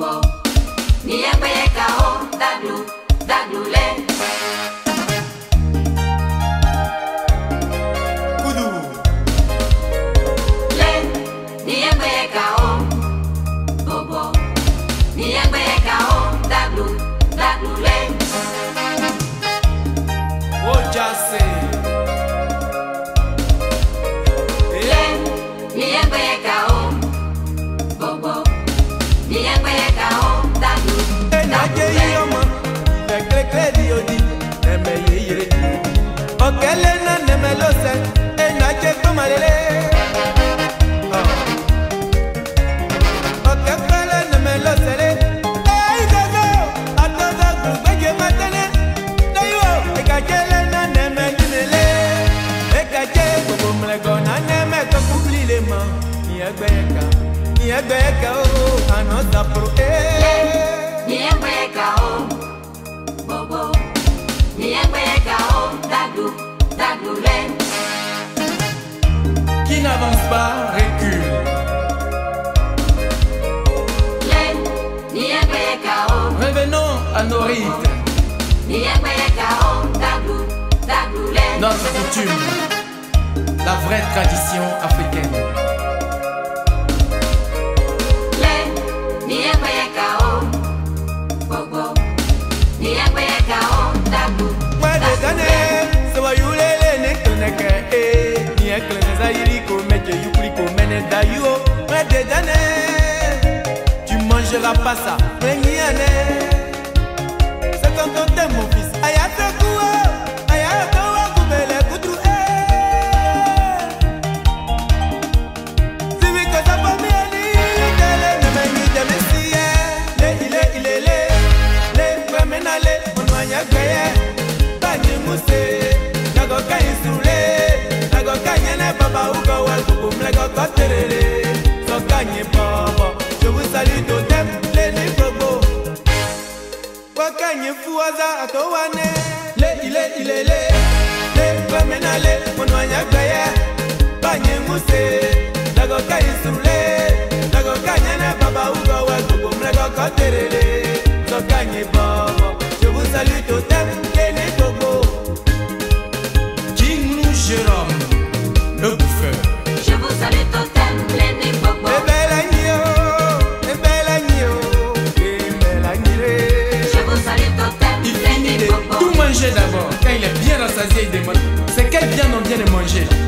Bobo, ni embe kao, daglu, daglu le. Kudu. Le, ni embe kao, Bobo, ni embe kao, daglu, daglu le. Ojase. Le, ni embe kao, Bobo, ni embe kao, daglu, daglu le. Okele na nemelose, enaje kumalele. Okele nemelose le, eigago, atoza kubeje matele. Dayo, ekajele na nemenile, ekaje kubumlego na nemeko kublile ma. Ni egbeka o, anoza pro Ni embe kao, Bobo, ni embe kao, daglu, daglu le. Qui n'avance pas recule. Le, ni embe kao, Revenons à nos rites, ni embe kao, daglu, daglu le. notre coutume, la vraie tradition africaine. Le, ni embe kao, Bobo, ni embe kao, daglu, Moi des daglu le. années, so you lele ne koneke ni ekle zairi ko meje yupri ko mene dayo. Moi des années, tu mangeras pas ça, mais ni année. C'est quand on t'aime mon fils, ayate kuo, ayate kuo kubele kudru Si we ko sa famille, tele ne meni de messie, le premenale, on wanya gbeye. Nago kaisule, nago kanyene baba ugo wal kukumlego koterele. So kanye baba, je vous salue totem, les bobo. Wakanye fuaza atowane, le promenale, monwanya gbeye. Banye muse, nago kaisule, nago kanyene baba ugo wal kukumlego koterele. So kanye baba, je vous salue totem, les bobo. Jérôme, le bouffeur. Je vous salue totem, les Bobo. Je vous salue totem, Il finit les de Bobo. tout manger d'abord. Quand il est bien rassasié, il demande c'est quel viande on vient de manger.